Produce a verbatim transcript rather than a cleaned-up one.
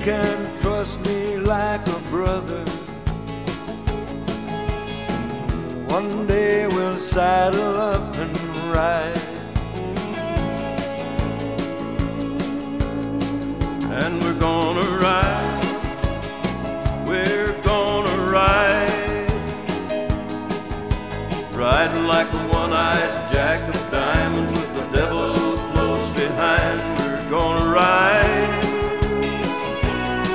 can trust me like a brother. One day we'll saddle up and ride.